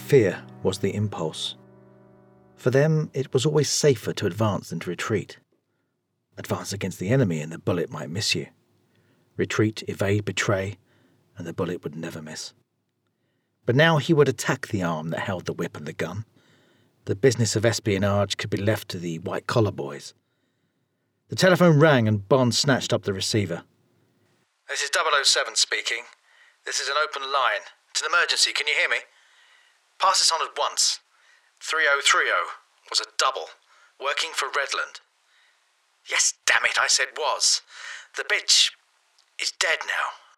Fear was the impulse. For them, it was always safer to advance than to retreat. Advance against the enemy and the bullet might miss you. Retreat, evade, betray, and the bullet would never miss. But now he would attack the arm that held the whip and the gun. The business of espionage could be left to the white-collar boys. The telephone rang and Bond snatched up the receiver. "This is 007 speaking. This is an open line. It's an emergency, can you hear me? Pass this on at once. 3030 was a double, working for Redland. Yes, damn it, I said was. The bitch is dead now.